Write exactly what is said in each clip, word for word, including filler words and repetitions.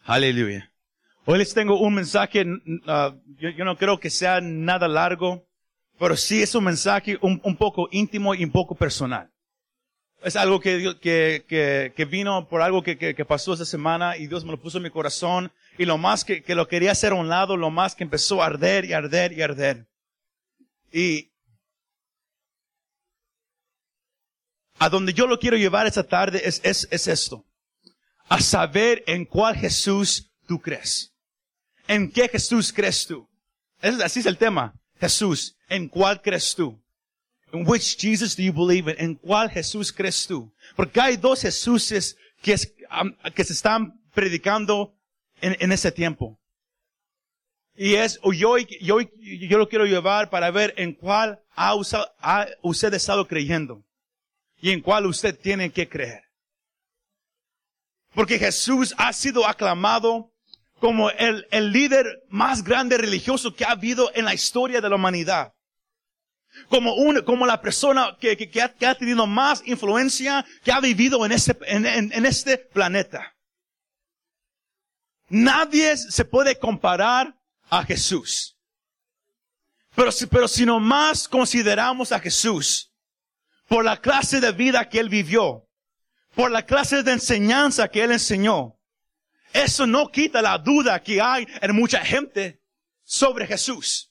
Aleluya. Hoy les tengo un mensaje, uh, yo, yo no creo que sea nada largo, pero sí es un mensaje un, un poco íntimo y un poco personal. Es algo que, que, que, que vino por algo que, que, que pasó esta semana y Dios me lo puso en mi corazón y lo más que, que lo quería hacer a un lado, lo más que empezó a arder y arder y arder. Y a donde yo lo quiero llevar esta tarde es, es, es esto. A saber en cuál Jesús tú crees. ¿En qué Jesús crees tú? Es, así es el tema. Jesús, ¿en cuál crees tú? In which Jesus do you believe in? ¿En cuál Jesús crees tú? Porque hay dos Jesuses que, es, um, que se están predicando en, en ese tiempo. Y es, yo, yo, yo lo quiero llevar para ver en cuál ha, usado, ha usted estado creyendo. Y en cuál usted tiene que creer. Porque Jesús ha sido aclamado como el, el líder más grande religioso que ha habido en la historia de la humanidad. Como un, como la persona que, que, que, ha, que ha tenido más influencia, que ha vivido en este, en, en, en este planeta. Nadie se puede comparar a Jesús. Pero si, pero si nomás consideramos a Jesús por la clase de vida que Él vivió, por la clase de enseñanza que Él enseñó, eso no quita la duda que hay en mucha gente sobre Jesús.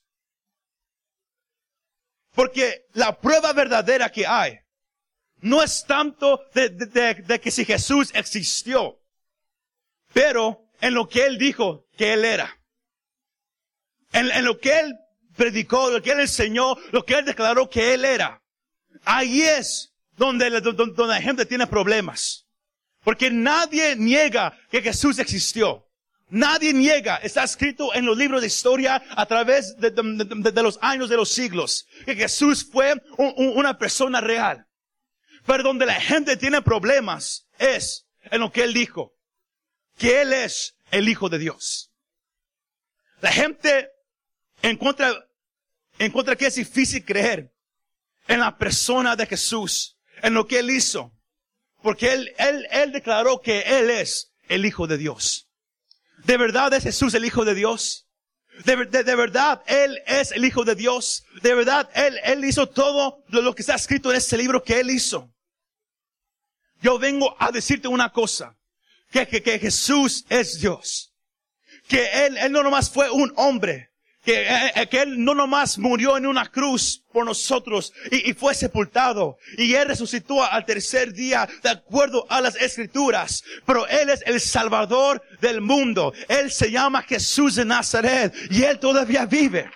Porque la prueba verdadera que hay no es tanto de, de, de, de que si Jesús existió, pero en lo que Él dijo que Él era. En, en lo que Él predicó, lo que Él enseñó, lo que Él declaró que Él era. Ahí es donde, donde, donde la gente tiene problemas. Porque nadie niega que Jesús existió. Nadie niega, está escrito en los libros de historia a través de, de, de, de los años de los siglos, que Jesús fue un, un, una persona real. Pero donde la gente tiene problemas es en lo que Él dijo, que Él es el Hijo de Dios. La gente encuentra, encuentra que es difícil creer en la persona de Jesús, en lo que Él hizo. Porque él, él, él declaró que Él es el Hijo de Dios. ¿De verdad es Jesús el Hijo de Dios? ¿De, de, de verdad Él es el Hijo de Dios? ¿De verdad Él, Él hizo todo lo que está escrito en este libro que Él hizo? Yo vengo a decirte una cosa. Que, que, que Jesús es Dios. Que Él, Él no nomás fue un hombre. Que, eh, que Él no nomás murió en una cruz por nosotros y, y fue sepultado. Y Él resucitó al tercer día de acuerdo a las Escrituras. Pero Él es el Salvador del mundo. Él se llama Jesús de Nazaret y Él todavía vive.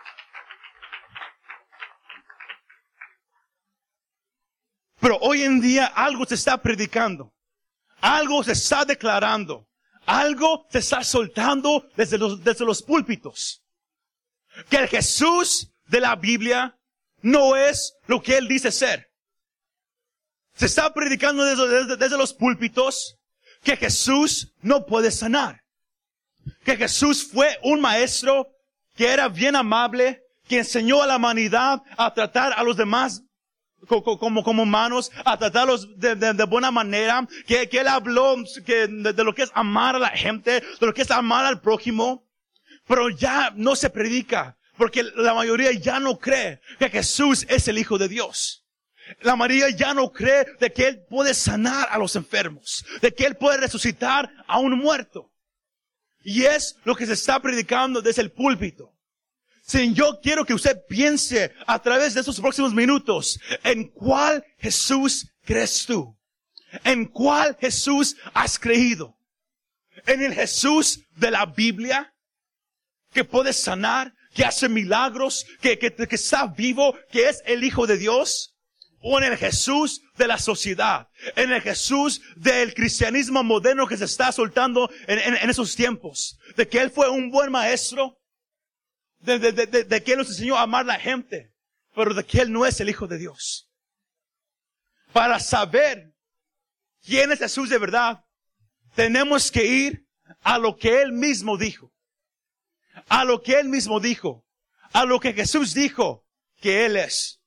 Pero hoy en día algo se está predicando. Algo se está declarando. Algo se está soltando desde los, desde los púlpitos. Que el Jesús de la Biblia no es lo que Él dice ser. Se está predicando desde, desde, desde los púlpitos que Jesús no puede sanar. Que Jesús fue un maestro que era bien amable, que enseñó a la humanidad a tratar a los demás como, como, como humanos, a tratarlos de, de, de buena manera, que, que Él habló que, de, de lo que es amar a la gente, de lo que es amar al prójimo. Pero ya no se predica, porque la mayoría ya no cree que Jesús es el Hijo de Dios. La mayoría ya no cree de que Él puede sanar a los enfermos, de que Él puede resucitar a un muerto. Y es lo que se está predicando desde el púlpito. Si yo quiero que usted piense a través de estos próximos minutos, ¿en cuál Jesús crees tú? ¿En cuál Jesús has creído? ¿En el Jesús de la Biblia? Que puede sanar, que hace milagros, que, que, que está vivo, que es el Hijo de Dios. O en el Jesús de la sociedad, en el Jesús del cristianismo moderno que se está soltando en, en, en esos tiempos. De que Él fue un buen maestro, de, de, de, de que Él nos enseñó a amar a la gente, pero de que Él no es el Hijo de Dios. Para saber quién es Jesús de verdad, tenemos que ir a lo que Él mismo dijo. A lo que Él mismo dijo. A lo que Jesús dijo que Él es.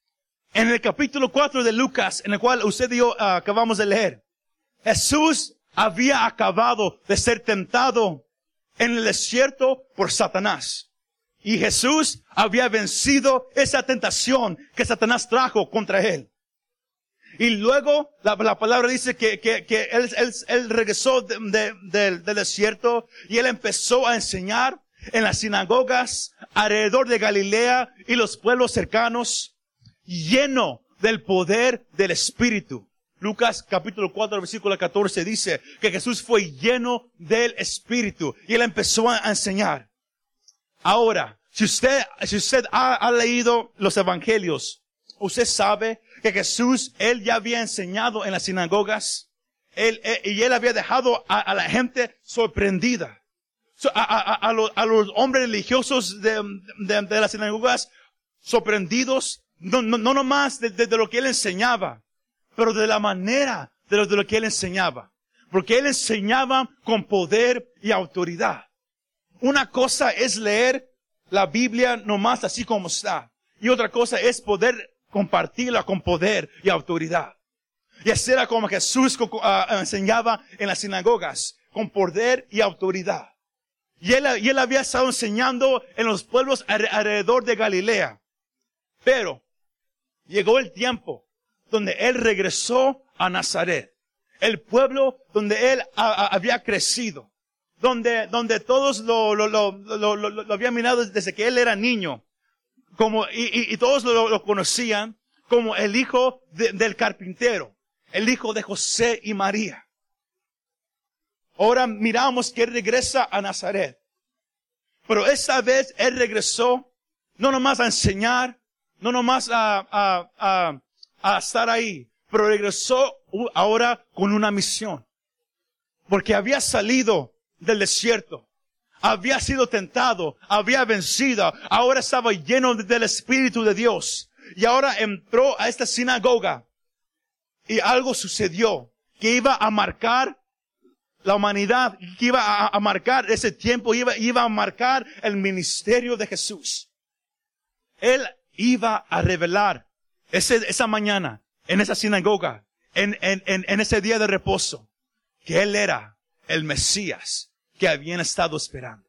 En el capítulo cuatro de Lucas, en el cual usted y yo uh, acabamos de leer, Jesús había acabado de ser tentado en el desierto por Satanás. Y Jesús había vencido esa tentación que Satanás trajo contra él. Y luego la, la palabra dice que, que, que él, él, él regresó de, de, de, del desierto y él empezó a enseñar en las sinagogas alrededor de Galilea y los pueblos cercanos, lleno del poder del Espíritu. Lucas capítulo cuatro, versículo catorce dice que Jesús fue lleno del Espíritu y él empezó a enseñar. Ahora, si usted, si usted ha, ha leído los evangelios, usted sabe que Jesús, él ya había enseñado en las sinagogas, él, él, y él había dejado a, a la gente sorprendida. So, a, a, a, los, a los hombres religiosos de, de, de las sinagogas sorprendidos, no, no, no nomás de, de, de lo que él enseñaba, pero de la manera de lo, de lo que él enseñaba. Porque él enseñaba con poder y autoridad. Una cosa es leer la Biblia nomás así como está. Y otra cosa es poder compartirla con poder y autoridad. Y así era como Jesús uh, enseñaba en las sinagogas, con poder y autoridad. Y él, y él había estado enseñando en los pueblos alrededor de Galilea. Pero llegó el tiempo donde él regresó a Nazaret, el pueblo donde él a, a, había crecido. Donde, donde todos lo, lo, lo, lo, lo, lo habían mirado desde que él era niño. Como, y, y, y todos lo, lo conocían como el hijo de, del carpintero. El hijo de José y María. Ahora miramos que él regresa a Nazaret. Pero esta vez él regresó no nomás a enseñar, no nomás a, a, a, a estar ahí. Pero regresó ahora con una misión. Porque había salido del desierto. Había sido tentado, había vencido, ahora estaba lleno del Espíritu de Dios. Y ahora entró a esta sinagoga. Y algo sucedió que iba a marcar la humanidad, que iba a, a marcar ese tiempo, iba, iba a marcar el ministerio de Jesús. Él iba a revelar ese, esa mañana, en esa sinagoga, en, en, en, en ese día de reposo, que Él era el Mesías que habían estado esperando.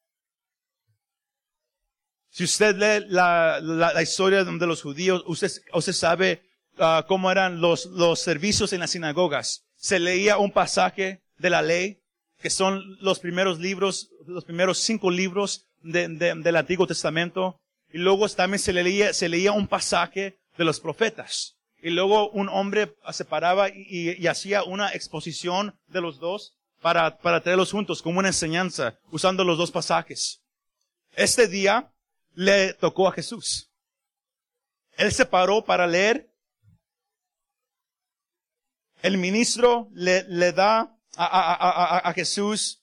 Si usted lee la, la, la historia de los judíos, usted, usted sabe uh, cómo eran los, los servicios en las sinagogas. Se leía un pasaje de la ley, que son los primeros libros, los primeros cinco libros de, de, del Antiguo Testamento. Y luego también se leía, se leía un pasaje de los profetas. Y luego un hombre se paraba y, y, y hacía una exposición de los dos. Para, para traerlos juntos como una enseñanza, usando los dos pasajes. Este día le tocó a Jesús. Él se paró para leer. El ministro le, le da a, a, a, a, a Jesús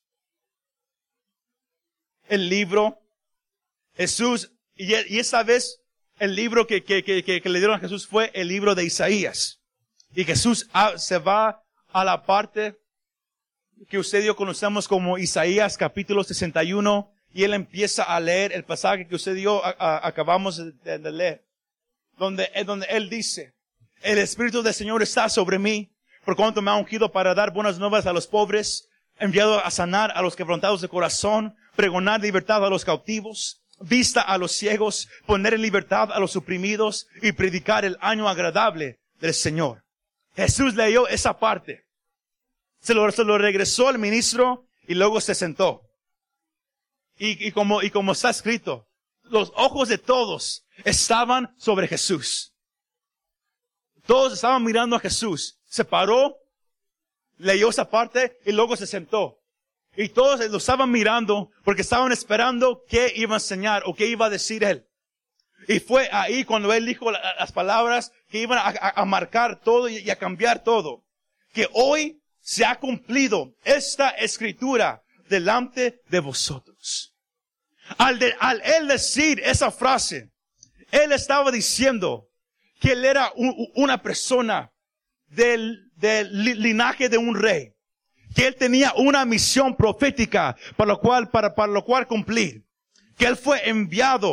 el libro. Jesús, y, y esta vez el libro que, que, que, que le dieron a Jesús fue el libro de Isaías. Y Jesús a, se va a la parte que usted y yo conocemos como Isaías capítulo sesenta y uno, y él empieza a leer el pasaje que usted y yo a, a, acabamos de, de leer, donde, donde él dice, el Espíritu del Señor está sobre mí, por cuanto me ha ungido para dar buenas nuevas a los pobres, enviado a sanar a los quebrantados de corazón, pregonar libertad a los cautivos, vista a los ciegos, poner en libertad a los oprimidos y predicar el año agradable del Señor. Jesús leyó esa parte. Se lo, se lo regresó al ministro y luego se sentó. Y, y como, y como está escrito, los ojos de todos estaban sobre Jesús. Todos estaban mirando a Jesús. Se paró, leyó esa parte y luego se sentó. Y todos lo estaban mirando porque estaban esperando qué iba a enseñar o qué iba a decir él. Y fue ahí cuando él dijo las palabras que iban a, a, a marcar todo y a cambiar todo. Que hoy se ha cumplido esta escritura delante de vosotros. Al, de, al él decir esa frase, él estaba diciendo que él era un, una persona del, del linaje de un rey. Que él tenía una misión profética para lo cual, para, para lo cual cumplir. Que él fue enviado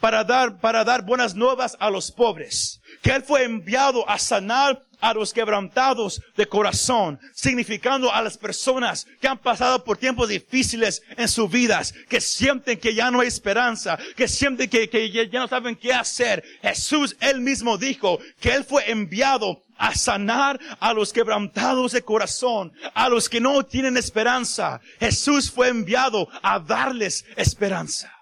para dar, para dar buenas nuevas a los pobres. Que Él fue enviado a sanar a los quebrantados de corazón, significando a las personas que han pasado por tiempos difíciles en sus vidas, que sienten que ya no hay esperanza, que sienten que, que ya no saben qué hacer. Jesús, Él mismo dijo que Él fue enviado a sanar a los quebrantados de corazón, a los que no tienen esperanza. Jesús fue enviado a darles esperanza.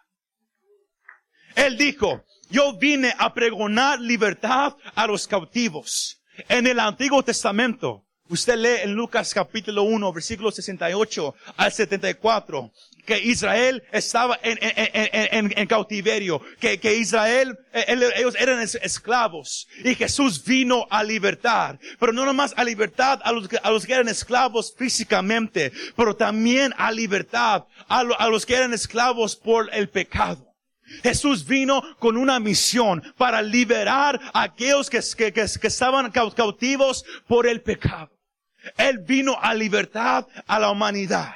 Él dijo, yo vine a pregonar libertad a los cautivos. En el Antiguo Testamento, usted lee en Lucas capítulo uno, versículos sesenta y ocho al setenta y cuatro, que Israel estaba en, en, en, en, en cautiverio, que, que Israel, ellos eran esclavos, y Jesús vino a libertar, pero no nomás a libertad a los, a los que eran esclavos físicamente, pero también a libertad a, lo, a los que eran esclavos por el pecado. Jesús vino con una misión para liberar a aquellos que, que, que, que estaban cautivos por el pecado. Él vino a libertad a la humanidad.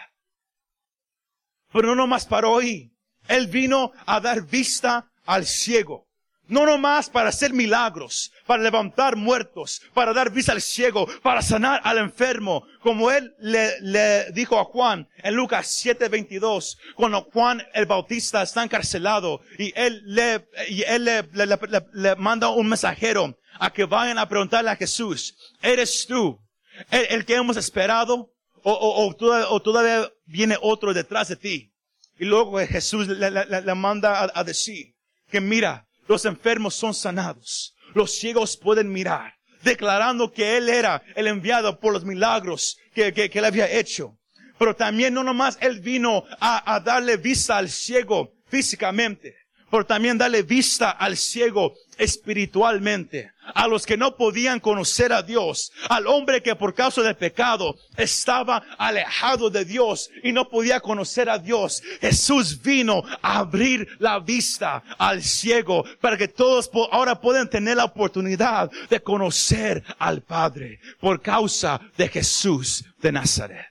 Pero no nomás paró ahí. Él vino a dar vista al ciego. No nomás para hacer milagros, para levantar muertos, para dar vista al ciego, para sanar al enfermo, como Él le, le dijo a Juan en Lucas siete veintidós, cuando Juan el Bautista está encarcelado y Él le, y él le, le, le, le, le manda un mensajero a que vayan a preguntarle a Jesús, ¿eres tú el, el que hemos esperado o, o, o, todavía, o todavía viene otro detrás de ti? Y luego Jesús le, le, le manda a, a decir que mira, los enfermos son sanados. Los ciegos pueden mirar. Declarando que Él era el enviado por los milagros que, que, que Él había hecho. Pero también no nomás Él vino a, a darle vista al ciego físicamente, pero también darle vista al ciego espiritualmente. A los que no podían conocer a Dios. Al hombre que por causa del pecado estaba alejado de Dios y no podía conocer a Dios. Jesús vino a abrir la vista al ciego para que todos ahora puedan tener la oportunidad de conocer al Padre por causa de Jesús de Nazaret.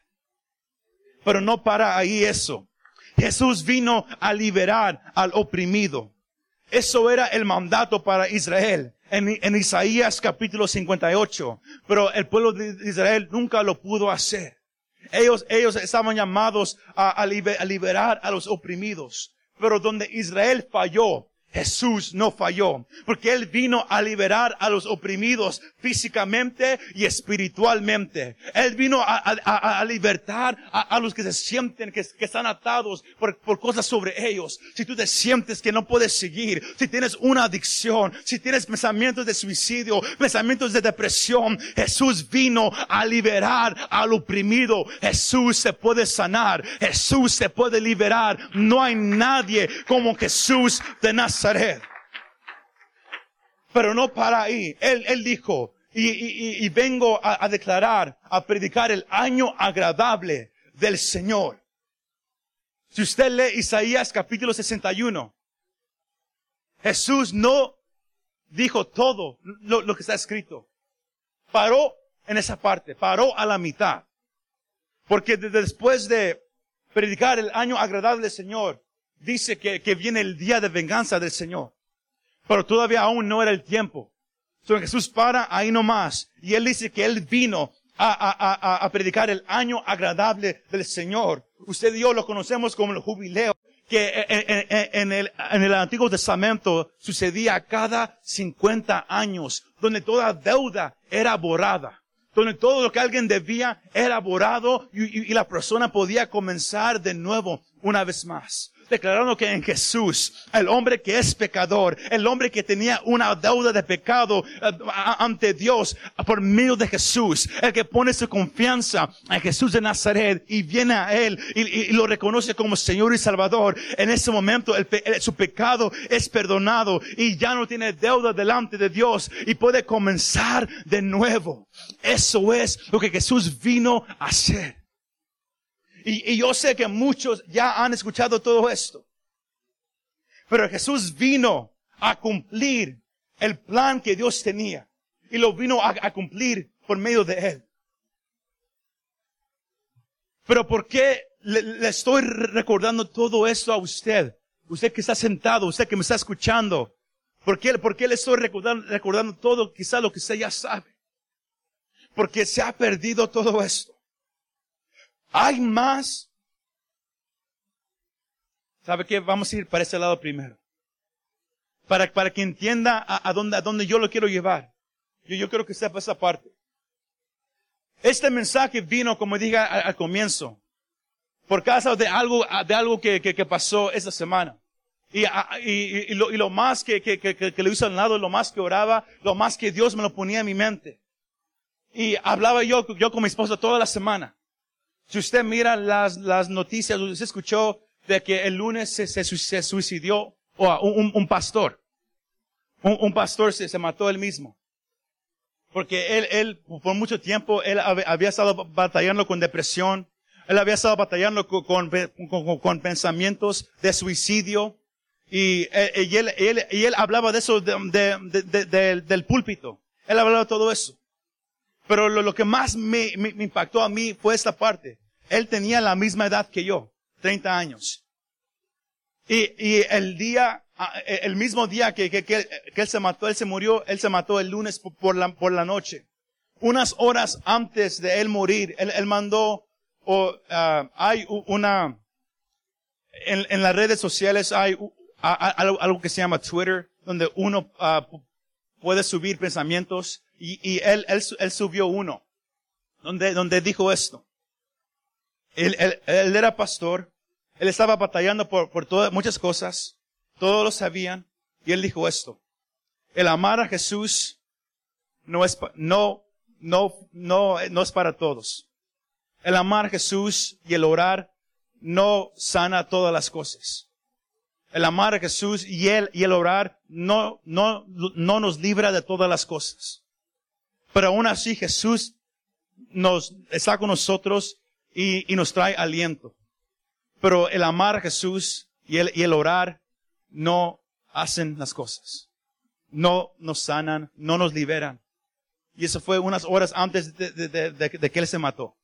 Pero no para ahí eso. Jesús vino a liberar al oprimido. Eso era el mandato para Israel. En, en Isaías capítulo cincuenta y ocho. Pero el pueblo de Israel nunca lo pudo hacer. Ellos, ellos estaban llamados a, a, liber, a liberar a los oprimidos. Pero donde Israel falló, Jesús no falló, porque Él vino a liberar a los oprimidos físicamente y espiritualmente. Él vino a, a, a libertar a, a los que se sienten que, que están atados por, por cosas sobre ellos. Si tú te sientes que no puedes seguir, si tienes una adicción, si tienes pensamientos de suicidio, pensamientos de depresión, Jesús vino a liberar al oprimido. Jesús se puede sanar, Jesús se puede liberar. No hay nadie como Jesús de Nazaret. Pero no para ahí. Él, él dijo, y, y, y vengo a, a declarar, a predicar el año agradable del Señor. Si usted lee Isaías capítulo sesenta y uno, Jesús no dijo todo lo, lo que está escrito. Paró en esa parte, paró a la mitad. Porque de, después de predicar el año agradable del Señor, dice que, que viene el día de venganza del Señor. Pero todavía aún no era el tiempo. Entonces Jesús para ahí nomás. Y Él dice que Él vino a, a, a, a predicar el año agradable del Señor. Usted y yo lo conocemos como el jubileo. Que en, en, en, el, en el Antiguo Testamento sucedía cada cincuenta años. Donde toda deuda era borrada. Donde todo lo que alguien debía era borrado. Y, y, y la persona podía comenzar de nuevo una vez más. Declarando que en Jesús, el hombre que es pecador, el hombre que tenía una deuda de pecado uh, ante Dios, por medio de Jesús, el que pone su confianza en Jesús de Nazaret y viene a Él y, y, y lo reconoce como Señor y Salvador, en ese momento el, el, su pecado es perdonado y ya no tiene deuda delante de Dios y puede comenzar de nuevo. Eso es lo que Jesús vino a hacer. Y, y yo sé que muchos ya han escuchado todo esto. Pero Jesús vino a cumplir el plan que Dios tenía. Y lo vino a, a cumplir por medio de Él. Pero ¿por qué le, le estoy recordando todo esto a usted? usted que está sentado, usted que me está escuchando, ¿por qué, por qué le estoy recordando, recordando todo, quizá lo que usted ya sabe? Porque se ha perdido todo esto. Hay más. ¿Sabe qué? Vamos a ir para ese lado primero. Para, para que entienda a, a, dónde, a dónde yo lo quiero llevar. Yo, yo quiero que sepa esa parte. Este mensaje vino, como dije al, al comienzo, por causa de algo, de algo que, que, que pasó esta semana. Y, y, y, lo, y lo más que, que, que, que lo hizo al lado, lo más que oraba, lo más que Dios me lo ponía en mi mente. Y hablaba yo, yo con mi esposa toda la semana. Si usted mira las, las noticias, usted escuchó de que el lunes se, se, se suicidió oh, un, un pastor. Un, un pastor se, se mató él mismo. Porque él, él, por mucho tiempo, él había estado batallando con depresión. Él había estado batallando con, con, con, con pensamientos de suicidio. Y, y, él, él, y él hablaba de eso de, de, de, de, del púlpito. Él hablaba de todo eso. Pero lo, lo que más me, me, me impactó a mí fue esta parte. Él tenía la misma edad que yo, treinta años. Y, y el día, el mismo día que, que, que, que él se mató, él se murió, él se mató el lunes por la, por la noche. Unas horas antes de él morir, él, él mandó, o, uh, hay una, en, en las redes sociales hay uh, algo, algo que se llama Twitter, donde uno uh, puede subir pensamientos, y, y él, él, él subió uno, donde, donde dijo esto. Él, él, él era pastor, él estaba batallando por, por todas, muchas cosas, todos lo sabían, y él dijo esto: el amar a Jesús no es, no, no, no, no es para todos. El amar a Jesús y el orar no sana todas las cosas. El amar a Jesús y el, y el orar no, no, no nos libra de todas las cosas. Pero aún así Jesús nos, está con nosotros y, y nos trae aliento. Pero el amar a Jesús y el, y el orar no hacen las cosas. No nos sanan, no nos liberan. Y eso fue unas horas antes de, de, de, de, de que él se mató.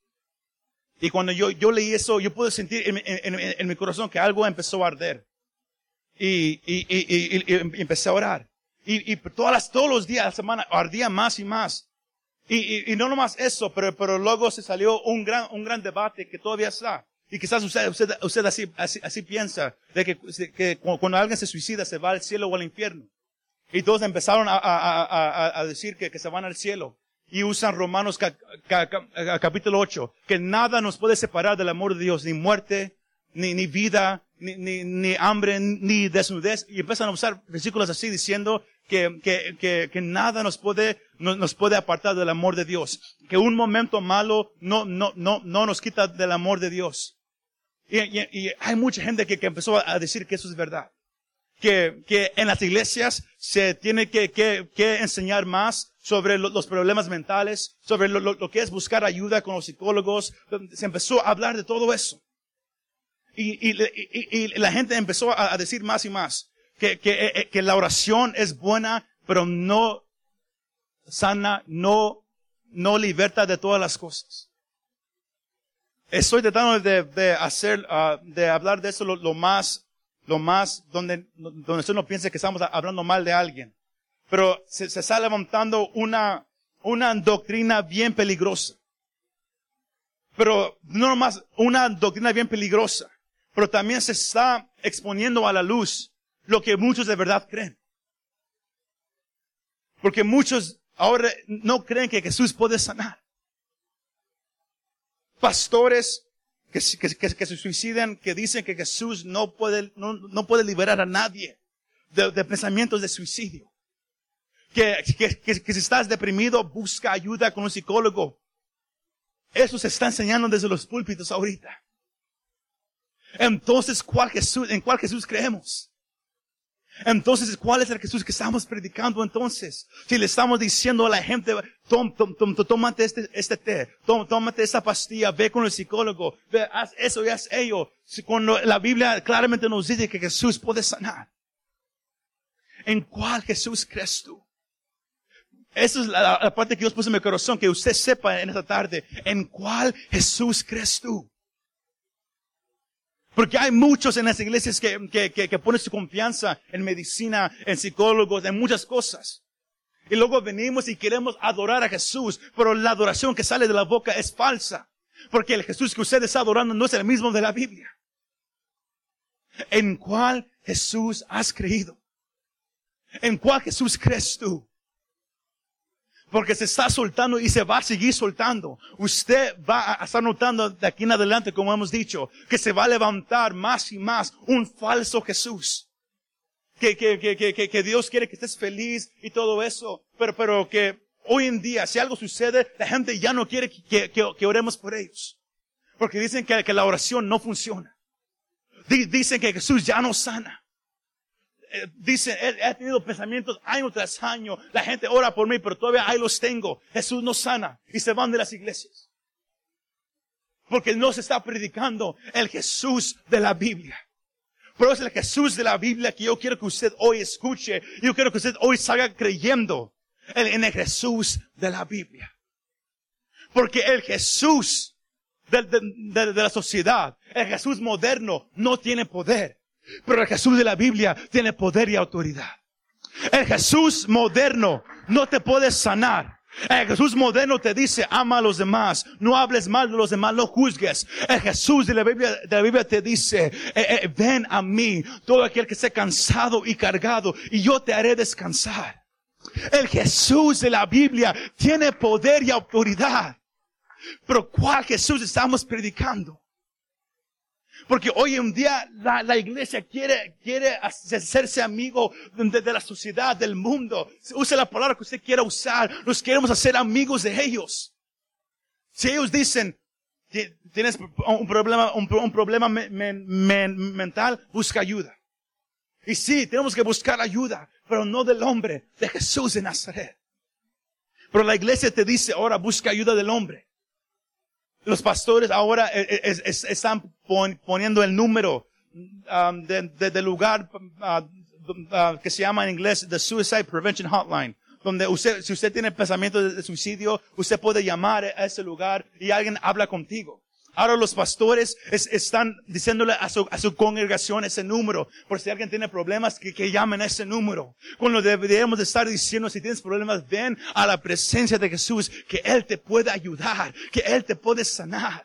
Y cuando yo, yo leí eso, yo pude sentir en, en, en, en mi corazón que algo empezó a arder. Y, y, y, y, y, y empecé a orar. Y, y todas las, todos los días de la semana ardía más y más. Y, y, y no nomás eso, pero, pero luego se salió un gran, un gran debate que todavía está. Y quizás usted, usted, usted así, así, así piensa, de que, que cuando alguien se suicida se va al cielo o al infierno. Y todos empezaron a, a, a, a decir que, que se van al cielo. Y usan Romanos ca, ca, ca, capítulo ocho, que nada nos puede separar del amor de Dios, ni muerte, ni, ni vida, ni, ni, ni hambre, ni desnudez. Y empiezan a usar versículos así diciendo que, que, que, que nada nos puede, no, nos puede apartar del amor de Dios. Que un momento malo no, no, no, no nos quita del amor de Dios. Y, y, y hay mucha gente que, que empezó a decir que eso es verdad. Que, que en las iglesias se tiene que, que, que enseñar más sobre lo, los problemas mentales, sobre lo, lo, lo que es buscar ayuda con los psicólogos. Se empezó a hablar de todo eso. Y, y, y, y la gente empezó a, a decir más y más que, que, que la oración es buena, pero no sana, no, no liberta de todas las cosas. Estoy tratando de, de hacer, uh, de hablar de eso lo, lo más, lo más donde, donde usted no piense que estamos hablando mal de alguien. Pero se, se está levantando una, una doctrina bien peligrosa. Pero no nomás una doctrina bien peligrosa, pero también se está exponiendo a la luz lo que muchos de verdad creen. Porque muchos ahora no creen que Jesús puede sanar. Pastores que, que, que, que se suicidan, que dicen que Jesús no puede, no, no puede liberar a nadie de, de pensamientos de suicidio. Que, que, que, que si estás deprimido, busca ayuda con un psicólogo. Eso se está enseñando desde los púlpitos ahorita. Entonces, ¿cuál Jesús, ¿en cuál Jesús creemos? Entonces, ¿cuál es el Jesús que estamos predicando entonces? Si le estamos diciendo a la gente, tom, tom, tom, tómate este, este té, tom, tómate esta pastilla, ve con el psicólogo, ve, haz eso y haz ello. Si cuando la Biblia claramente nos dice que Jesús puede sanar. ¿En cuál Jesús crees tú? Esa es la, la parte que Dios puso en mi corazón, que usted sepa en esta tarde, ¿en cuál Jesús crees tú? Porque hay muchos en las iglesias que, que, que, que ponen su confianza en medicina, en psicólogos, en muchas cosas. Y luego venimos y queremos adorar a Jesús, pero la adoración que sale de la boca es falsa. Porque el Jesús que usted está adorando no es el mismo de la Biblia. ¿En cuál Jesús has creído? ¿En cuál Jesús crees tú? Porque se está soltando y se va a seguir soltando. Usted va a estar notando de aquí en adelante, como hemos dicho, que se va a levantar más y más un falso Jesús. Que, que, que, que, que Dios quiere que estés feliz y todo eso. Pero, pero que hoy en día, si algo sucede, la gente ya no quiere que, que, que oremos por ellos. Porque dicen que, que la oración no funciona. Dicen que Jesús ya no sana. Dicen, he, he tenido pensamientos año tras año. La gente ora por mí, pero todavía ahí los tengo. Jesús no sana. Y se van de las iglesias. Porque no se está predicando el Jesús de la Biblia. Pero es el Jesús de la Biblia que yo quiero que usted hoy escuche. Yo quiero que usted hoy salga creyendo en el Jesús de la Biblia. Porque el Jesús de, de, de, de la sociedad, el Jesús moderno, no tiene poder. Pero el Jesús de la Biblia tiene poder y autoridad. El Jesús moderno no te puede sanar. El Jesús moderno te dice, ama a los demás, no hables mal de los demás, no juzgues. El Jesús de la Biblia, de la Biblia te dice, eh, eh, ven a mí, todo aquel que esté cansado y cargado, y yo te haré descansar. El Jesús de la Biblia tiene poder y autoridad. Pero ¿cuál Jesús estamos predicando? Porque hoy en día la, la iglesia quiere, quiere hacerse amigo de, de la sociedad, del mundo. Use la palabra que usted quiera usar. Nos queremos hacer amigos de ellos. Si ellos dicen, tienes un problema, un, un problema me, me, me, mental, busca ayuda. Y sí, tenemos que buscar ayuda, pero no del hombre, de Jesús de Nazaret. Pero la iglesia te dice, ahora busca ayuda del hombre. Los pastores ahora es, es, están poniendo el número um, de, de, de lugar uh, uh, que se llama en inglés The Suicide Prevention Hotline, donde usted, si usted tiene pensamiento de, de suicidio, usted puede llamar a ese lugar y alguien habla contigo. Ahora los pastores es, están diciéndole a su, a su congregación ese número. Por si alguien tiene problemas, que, que llamen a ese número. Cuando deberíamos de estar diciendo, si tienes problemas, ven a la presencia de Jesús, que Él te puede ayudar, que Él te puede sanar.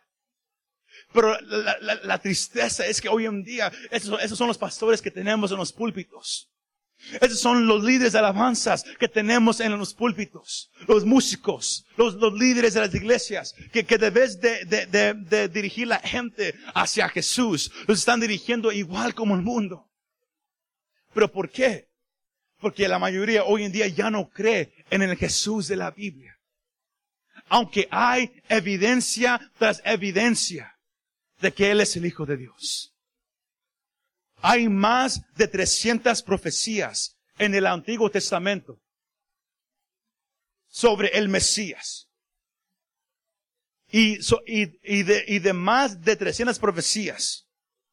Pero la, la, la tristeza es que hoy en día, esos, esos son los pastores que tenemos en los púlpitos. Esos son los líderes de alabanzas que tenemos en los púlpitos. Los músicos, los, los líderes de las iglesias, que, que debes de, de, de, de dirigir la gente hacia Jesús. Los están dirigiendo igual como el mundo. ¿Pero por qué? Porque la mayoría hoy en día ya no cree en el Jesús de la Biblia. Aunque hay evidencia tras evidencia de que Él es el Hijo de Dios. Hay más de trescientas profecías en el Antiguo Testamento sobre el Mesías. Y, so, y, y, de, y de más de trescientas profecías,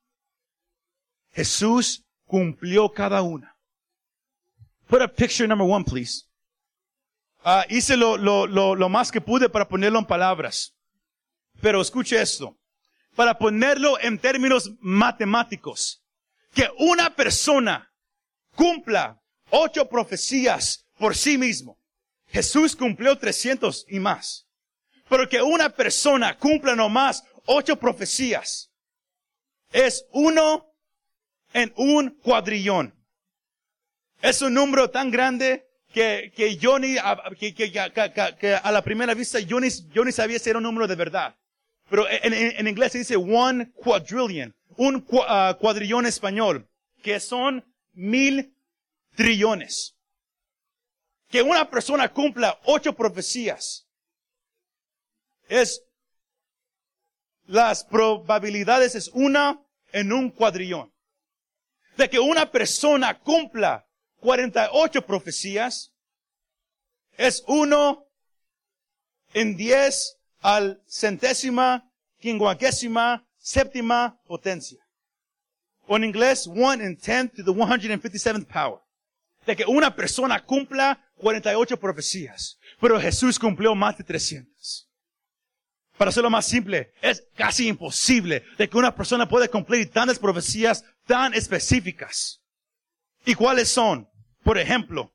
Jesús cumplió cada una. Put up picture number one, please. Uh, hice lo, lo, lo, lo más que pude para ponerlo en palabras. Pero escuche esto. Para ponerlo en términos matemáticos. Que una persona cumpla ocho profecías por sí mismo. Jesús cumplió trescientos y más. Pero que una persona cumpla nomás ocho profecías es uno en un cuadrillón. Es un número tan grande que, que yo ni, que, que, que, que a la primera vista yo ni, yo ni sabía si era un número de verdad. Pero en, en, en inglés se dice one quadrillion. Un uh, cuadrillón español, que son mil trillones. Que una persona cumpla ocho profecías, es, las probabilidades es una en un cuadrillón. De que una persona cumpla cuarenta y ocho profecías, es uno en diez al centésima, quincuagésima, séptima potencia. O en inglés, one in ten to the one hundred fifty-seventh power. De que una persona cumpla cuarenta y ocho profecías. Pero Jesús cumplió más de trescientas. Para hacerlo más simple, es casi imposible de que una persona pueda cumplir tantas profecías tan específicas. ¿Y cuáles son? Por ejemplo,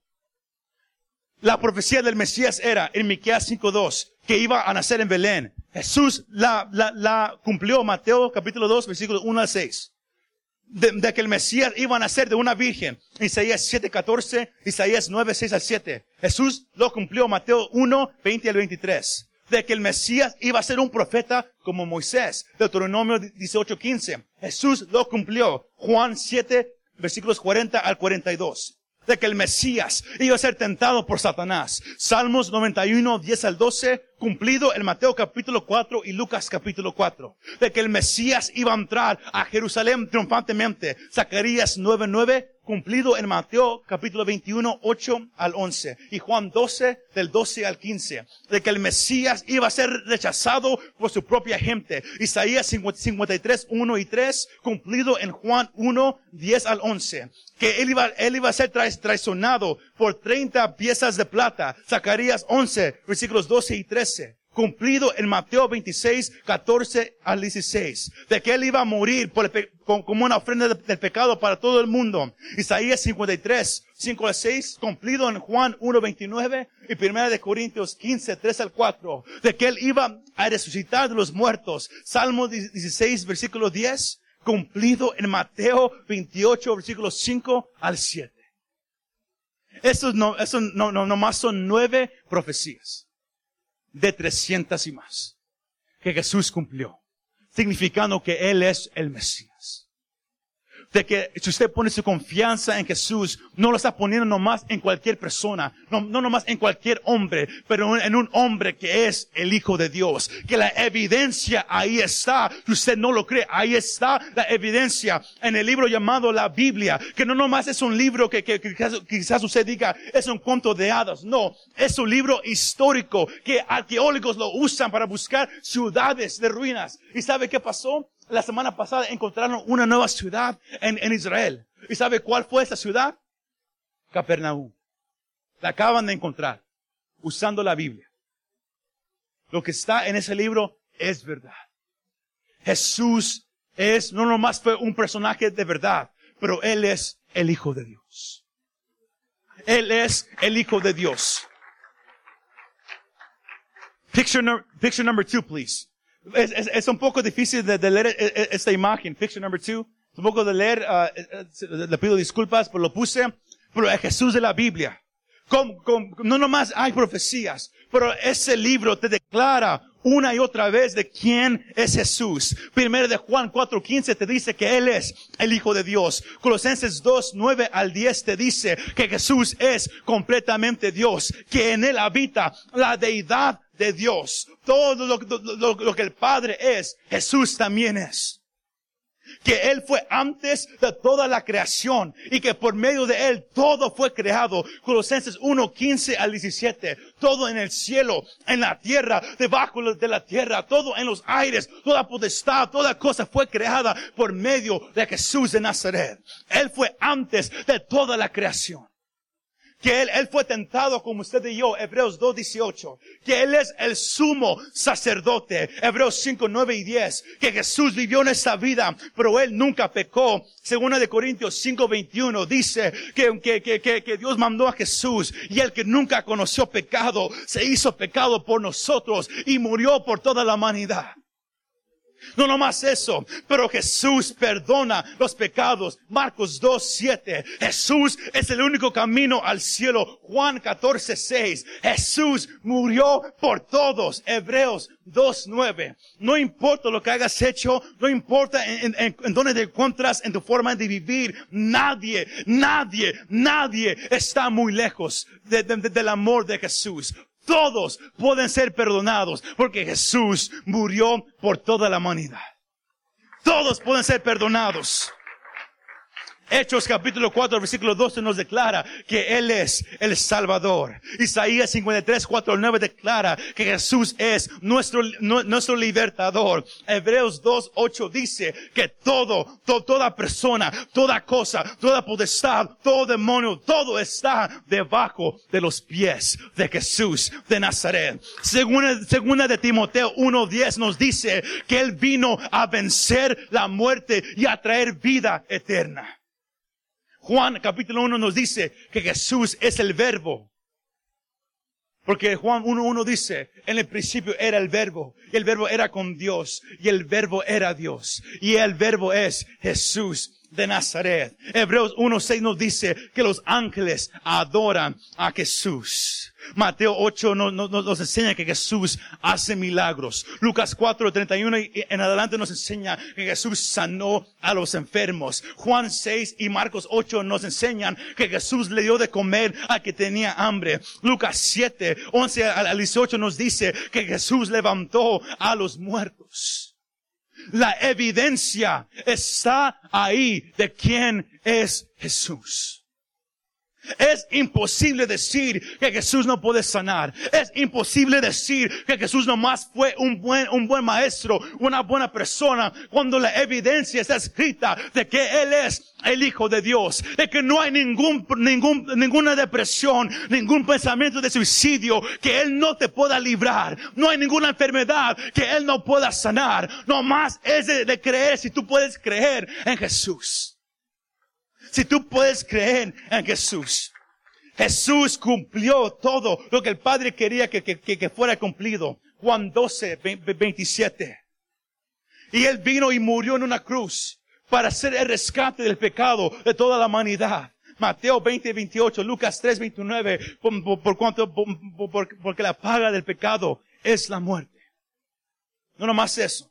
la profecía del Mesías era en Miqueas cinco dos, que iba a nacer en Belén. Jesús la, la, la cumplió, Mateo capítulo dos, versículos uno al seis. De, de que el Mesías iba a nacer de una virgen. Isaías siete catorce, Isaías nueve seis al siete. Jesús lo cumplió, Mateo uno veinte al veintitrés. De que el Mesías iba a ser un profeta como Moisés. Deuteronomio dieciocho quince. Jesús lo cumplió. Juan siete, versículos cuarenta al cuarenta y dos. De que el Mesías iba a ser tentado por Satanás. Salmos noventa y uno, diez al doce, cumplido en Mateo capítulo cuatro y Lucas capítulo cuatro. De que el Mesías iba a entrar a Jerusalén triunfantemente. Zacarías nueve nueve, cumplido en Mateo capítulo veintiuno, ocho al once. Y Juan doce, del doce al quince. De que el Mesías iba a ser rechazado por su propia gente. Isaías cincuenta y tres, uno y tres, cumplido en Juan uno, diez al once. Que él iba, él iba a ser traicionado por treinta piezas de plata. Zacarías once, versículos doce y trece. Cumplido en Mateo veintiséis, catorce al dieciséis. De que él iba a morir por el pe- con, como una ofrenda de, del pecado para todo el mundo. Isaías cincuenta y tres, cinco al seis. Cumplido en Juan uno veintinueve. Y Primera de Corintios quince, tres al cuatro. De que él iba a resucitar de los muertos. Salmo dieciséis, versículo diez. Cumplido en Mateo veintiocho, versículos cinco al siete. Eso no, eso no, no, nomás son nueve profecías de trescientas y más que Jesús cumplió, significando que Él es el Mesías. De que si usted pone su confianza en Jesús, no lo está poniendo nomás en cualquier persona, no, no nomás en cualquier hombre, pero en un hombre que es el Hijo de Dios. Que la evidencia ahí está. Si usted no lo cree, ahí está la evidencia en el libro llamado la Biblia. Que no nomás es un libro que, que, que quizás, quizás usted diga es un cuento de hadas. No, es un libro histórico que arqueólogos lo usan para buscar ciudades de ruinas. ¿Y sabe qué pasó? La semana pasada encontraron una nueva ciudad en, en Israel. ¿Y sabe cuál fue esa ciudad? Capernaum. La acaban de encontrar usando la Biblia. Lo que está en ese libro es verdad. Jesús es, no nomás fue un personaje de verdad, pero Él es el Hijo de Dios. Él es el Hijo de Dios. Picture, no, picture number two, please. Es, es, es un poco difícil de, de leer esta imagen. Picture number two. Es un poco de leer, uh, le pido disculpas, pero lo puse. Pero es Jesús de la Biblia. Con, con, no nomás hay profecías, pero ese libro te declara una y otra vez de quién es Jesús. Primero de Juan cuatro quince te dice que Él es el Hijo de Dios. Colosenses dos nueve al diez te dice que Jesús es completamente Dios, que en Él habita la deidad de Dios. Todo lo, lo, lo que el Padre es, Jesús también es. Que Él fue antes de toda la creación y que por medio de Él todo fue creado. Colosenses uno quince al diecisiete. Todo en el cielo, en la tierra, debajo de la tierra, todo en los aires, toda potestad, toda cosa fue creada por medio de Jesús de Nazaret. Él fue antes de toda la creación. Que Él, Él fue tentado como usted y yo, Hebreos dos dieciocho. Que Él es el sumo sacerdote, Hebreos cinco nueve y diez. Que Jesús vivió en esa vida, pero Él nunca pecó. Segunda de Corintios cinco veintiuno dice que, que, que, que, que Dios mandó a Jesús y el que nunca conoció pecado se hizo pecado por nosotros y murió por toda la humanidad. No nomás eso, pero Jesús perdona los pecados. Marcos dos siete. Jesús es el único camino al cielo. Juan catorce seis. Jesús murió por todos. Hebreos dos nueve. No importa lo que hayas hecho, no importa en, en, en dónde te encuentras en tu forma de vivir. Nadie, nadie, nadie está muy lejos de, de, de, del amor de Jesús. Todos pueden ser perdonados porque Jesús murió por toda la humanidad. Todos pueden ser perdonados. Hechos capítulo cuatro, versículo doce nos declara que Él es el Salvador. Isaías cincuenta y tres, cuatro al nueve declara que Jesús es nuestro, nuestro libertador. Hebreos dos, ocho dice que todo, to, toda persona, toda cosa, toda potestad, todo demonio, todo está debajo de los pies de Jesús de Nazaret. Segunda, segunda de Timoteo uno, diez nos dice que Él vino a vencer la muerte y a traer vida eterna. Juan capítulo uno nos dice que Jesús es el verbo. Porque Juan uno uno dice, en el principio era el verbo, y el verbo era con Dios, y el verbo era Dios, y el verbo es Jesús de Nazaret. Hebreos uno seis nos dice que los ángeles adoran a Jesús. Mateo ocho nos, nos, nos enseña que Jesús hace milagros. Lucas cuatro treinta y uno y en adelante nos enseña que Jesús sanó a los enfermos. Juan seis y Marcos ocho nos enseñan que Jesús le dio de comer al que tenía hambre. Lucas siete once al dieciocho nos dice que Jesús levantó a los muertos. La evidencia está ahí de quién es Jesús. Es imposible decir que Jesús no puede sanar. Es imposible decir que Jesús nomás fue un buen, un buen maestro, una buena persona, cuando la evidencia está escrita de que Él es el Hijo de Dios, de que no hay ningún, ningún, ninguna depresión, ningún pensamiento de suicidio que Él no te pueda librar. No hay ninguna enfermedad que Él no pueda sanar. Nomás es de, de creer, si tú puedes creer en Jesús. Si tú puedes creer en Jesús. Jesús cumplió todo lo que el Padre quería que, que, que fuera cumplido. Juan doce, veintisiete. Y Él vino y murió en una cruz para hacer el rescate del pecado de toda la humanidad. Mateo veinte, veintiocho, Lucas tres, veintinueve, por, por, por cuanto, por, por, porque la paga del pecado es la muerte. No nomás eso.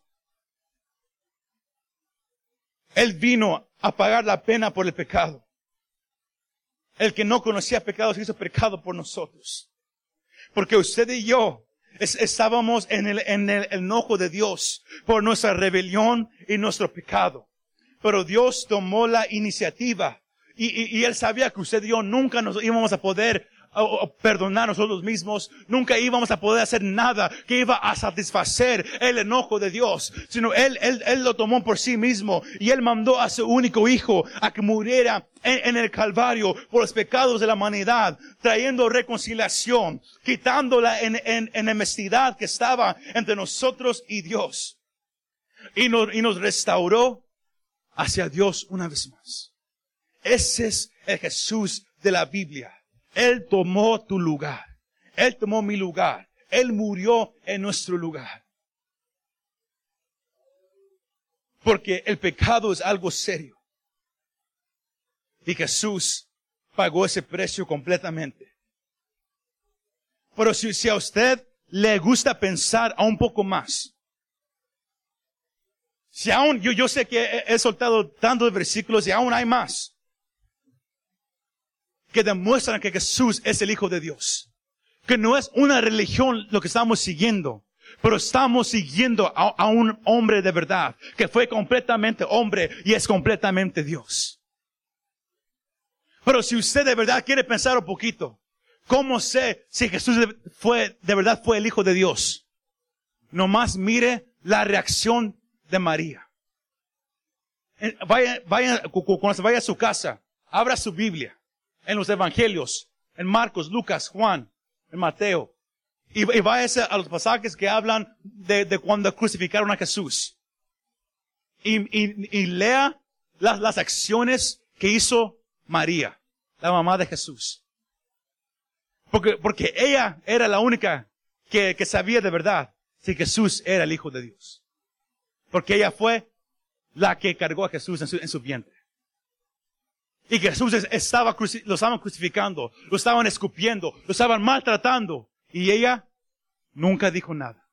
Él vino a pagar la pena por el pecado. El que no conocía pecado se hizo pecado por nosotros. Porque usted y yo es, estábamos en el, en el enojo de Dios por nuestra rebelión y nuestro pecado. Pero Dios tomó la iniciativa y, y, y Él sabía que usted y yo nunca nos íbamos a poder o perdonar nosotros mismos, nunca íbamos a poder hacer nada que iba a satisfacer el enojo de Dios, sino Él, Él, Él lo tomó por sí mismo y Él mandó a su único Hijo a que muriera en, en el Calvario por los pecados de la humanidad, trayendo reconciliación, quitando la en, en, enemistad que estaba entre nosotros y Dios, y nos, y nos restauró hacia Dios una vez más. Ese es el Jesús de la Biblia. Él tomó tu lugar. Él tomó mi lugar. Él murió en nuestro lugar. Porque el pecado es algo serio. Y Jesús pagó ese precio completamente. Pero si, si a usted le gusta pensar a un poco más, si aún, yo, yo sé que he, he soltado tantos versículos y aún hay más que demuestran que Jesús es el Hijo de Dios. Que no es una religión lo que estamos siguiendo, pero estamos siguiendo a, a un hombre de verdad, que fue completamente hombre y es completamente Dios. Pero si usted de verdad quiere pensar un poquito, ¿cómo sé si Jesús fue, de verdad fue el Hijo de Dios? Nomás mire la reacción de María. Vaya, vaya, cuando se vaya a su casa, abra su Biblia. En los evangelios, en Marcos, Lucas, Juan, en Mateo. Y, y váyase a los pasajes que hablan de, de cuando crucificaron a Jesús. Y, y, y lea las, las acciones que hizo María, la mamá de Jesús. Porque, porque ella era la única que, que sabía de verdad si Jesús era el Hijo de Dios. Porque ella fue la que cargó a Jesús en su, en su vientre. Y Jesús estaba, lo estaban crucificando, lo estaban escupiendo, lo estaban maltratando. Y ella nunca dijo nada.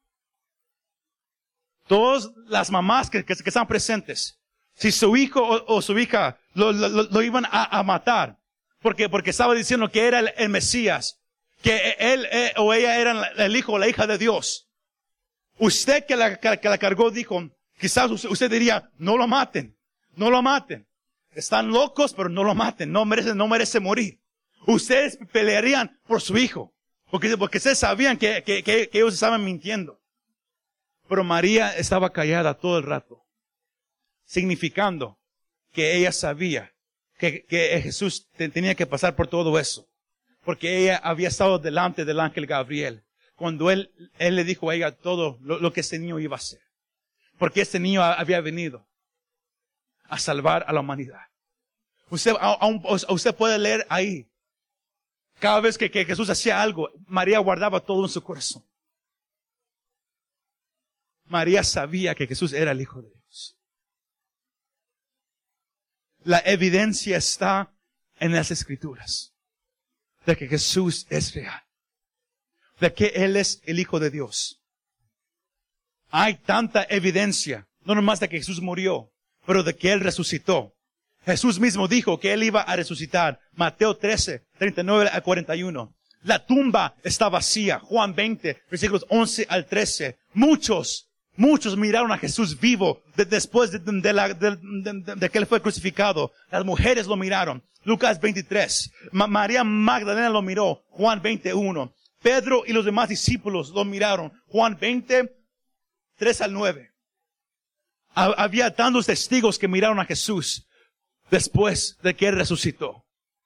Todas las mamás que, que, que están presentes, si su hijo o, o su hija lo, lo, lo iban a, a matar, porque, porque estaba diciendo que era el, el Mesías, que él eh, o ella eran el hijo o la hija de Dios. Usted que la, que, que la cargó dijo, quizás usted, usted diría, no lo maten, no lo maten. Están locos, pero no lo maten. No merece, no merece morir. Ustedes pelearían por su hijo. Porque, porque ustedes sabían que, que, que, que ellos estaban mintiendo. Pero María estaba callada todo el rato. Significando que ella sabía que, que Jesús te, tenía que pasar por todo eso. Porque ella había estado delante del ángel Gabriel. Cuando él, él le dijo a ella todo lo, lo que este niño iba a hacer. Porque este niño había venido a salvar a la humanidad. Usted, a, a, usted puede leer ahí. Cada vez que, que Jesús hacía algo, María guardaba todo en su corazón. María sabía que Jesús era el Hijo de Dios. La evidencia está en las Escrituras de que Jesús es real, de que Él es el Hijo de Dios. Hay tanta evidencia, no nomás de que Jesús murió, pero de que Él resucitó. Jesús mismo dijo que Él iba a resucitar. Mateo trece, treinta y nueve a cuarenta y uno. La tumba está vacía. Juan veinte, versículos once al trece. Muchos, muchos miraron a Jesús vivo de, después de, de, la, de, de, de que Él fue crucificado. Las mujeres lo miraron. Lucas veintitrés. Ma, María Magdalena lo miró. Juan veintiuno. Pedro y los demás discípulos lo miraron. Juan veinte, tres al nueve. Había tantos testigos que miraron a Jesús después de que Él resucitó.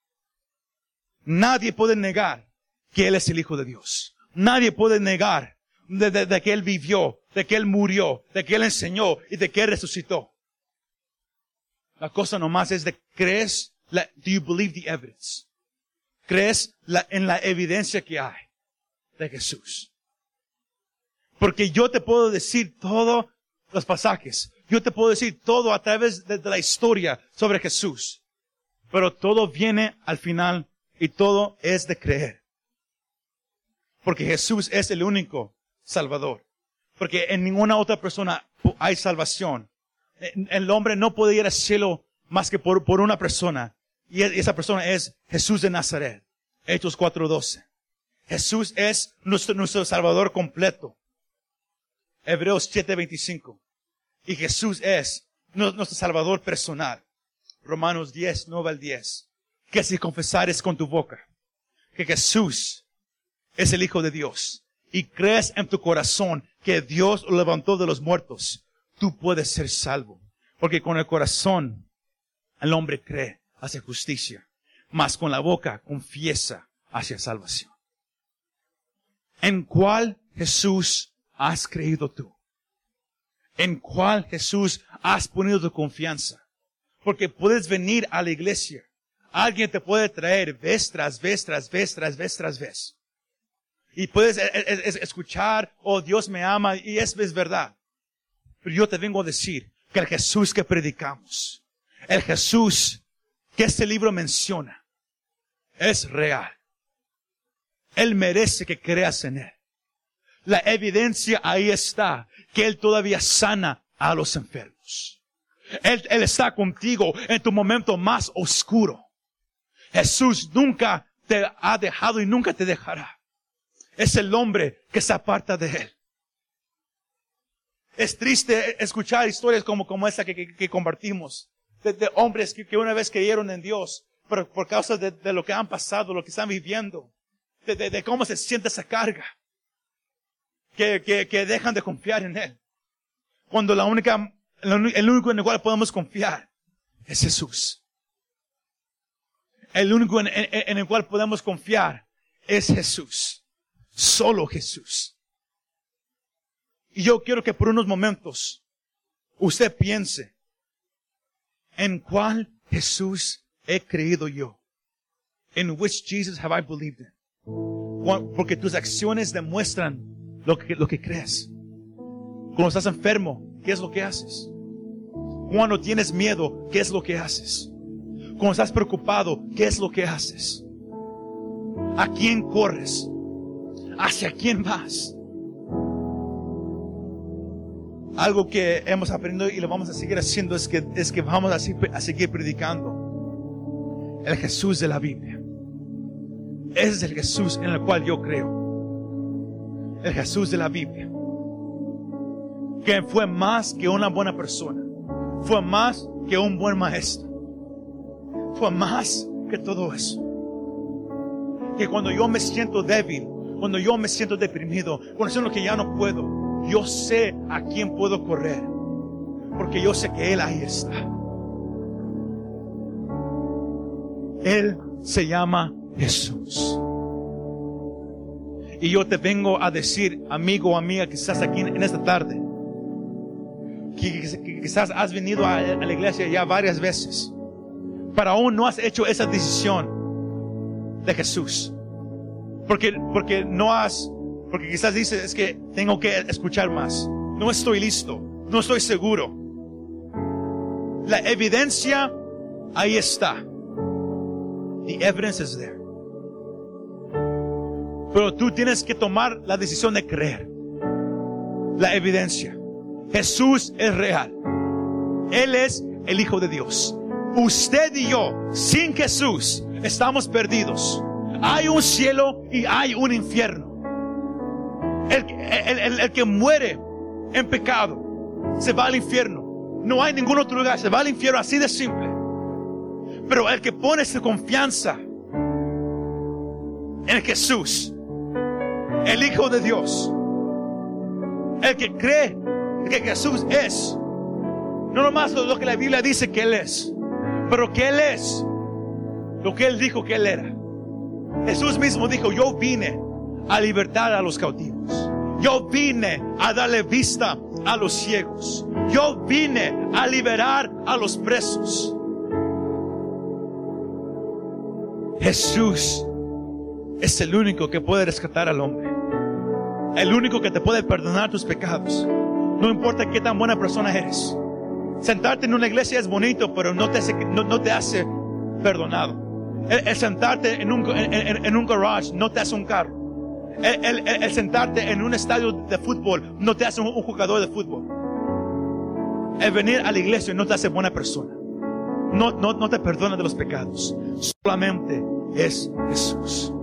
Nadie puede negar que Él es el Hijo de Dios. Nadie puede negar de, de, de que Él vivió, de que Él murió, de que Él enseñó y de que Él resucitó. La cosa nomás es de, ¿crees? La, do you believe the evidence? ¿Crees la, en la evidencia que hay de Jesús? Porque yo te puedo decir todos los pasajes. Yo te puedo decir todo a través de, de la historia sobre Jesús. Pero todo viene al final y todo es de creer. Porque Jesús es el único Salvador. Porque en ninguna otra persona hay salvación. El hombre no puede ir al cielo más que por, por una persona. Y esa persona es Jesús de Nazaret. Hechos cuatro doce. Jesús es nuestro, nuestro Salvador completo. Hebreos siete veinticinco. Y Jesús es nuestro Salvador personal. Romanos diez, nueve al diez. Que si confesares con tu boca que Jesús es el Hijo de Dios y crees en tu corazón que Dios lo levantó de los muertos, tú puedes ser salvo. Porque con el corazón el hombre cree hacia justicia, mas con la boca confiesa hacia salvación. ¿En cuál Jesús has creído tú? ¿En cuál Jesús has ponido tu confianza? Porque puedes venir a la iglesia. Alguien te puede traer vez tras vez, tras vez, tras vez, tras vez. Y puedes escuchar, oh, Dios me ama, y es, es verdad. Pero yo te vengo a decir que el Jesús que predicamos, el Jesús que este libro menciona, es real. Él merece que creas en Él. La evidencia ahí está, que Él todavía sana a los enfermos. Él, Él está contigo en tu momento más oscuro. Jesús nunca te ha dejado y nunca te dejará. Es el hombre que se aparta de Él. Es triste escuchar historias como, como esta que, que, que compartimos. De, de hombres que, que una vez creyeron en Dios, pero por causa de, de lo que han pasado, lo que están viviendo, de, de, de cómo se siente esa carga, que, que, que dejan de confiar en Él. Cuando la única, el único en el cual podemos confiar es Jesús. El único en, en, en el cual podemos confiar es Jesús. Solo Jesús. Y yo quiero que por unos momentos usted piense en cuál Jesús he creído yo. In which Jesus have I believed in. Porque tus acciones demuestran lo que, lo que crees. Cuando estás enfermo, ¿qué es lo que haces? Cuando tienes miedo, ¿qué es lo que haces? Cuando estás preocupado, ¿qué es lo que haces? ¿A quién corres? ¿Hacia quién vas? Algo que hemos aprendido y lo vamos a seguir haciendo es que, es que vamos a, a seguir predicando el Jesús de la Biblia. Ese es el Jesús en el cual yo creo. El Jesús de la Biblia. Que fue más que una buena persona. Fue más que un buen maestro. fue más que todo eso. Que cuando yo me siento débil, cuando yo me siento deprimido, cuando siento que ya no puedo, yo sé a quién puedo correr, porque yo sé que Él ahí está. Él se llama Jesús. Y yo te vengo a decir, amigo o amiga que estás aquí en esta tarde, que, que, que quizás has venido a, a la iglesia ya varias veces, pero aún no has hecho esa decisión de Jesús. Porque, porque no has, porque quizás dices, es que tengo que escuchar más. No estoy listo, no estoy seguro. La evidencia ahí está. The evidence is there. Pero tú tienes que tomar la decisión de creer. La evidencia. Jesús es real. Él es el Hijo de Dios. Usted y yo, sin Jesús, estamos perdidos. Hay un cielo y hay un infierno. El, el, el, el que muere en pecado se va al infierno. No hay ningún otro lugar, se va al infierno, así de simple. Pero el que pone su confianza en Jesús, el Hijo de Dios, el que cree que Jesús es, no nomás lo que la Biblia dice que Él es, pero que Él es lo que Él dijo que Él era. Jesús mismo dijo, yo vine a libertar a los cautivos. Yo vine a darle vista a los ciegos. Yo vine a liberar a los presos. Jesús es el único que puede rescatar al hombre. El único que te puede perdonar tus pecados. No importa qué tan buena persona eres. Sentarte en una iglesia es bonito, pero no te hace, no, no te hace perdonado. El, el sentarte en un, en, en, en un garage no te hace un carro. El, el, el sentarte en un estadio de fútbol no te hace un, un jugador de fútbol. El venir a la iglesia no te hace buena persona. No, no, no te perdona de los pecados. Solamente es Jesús.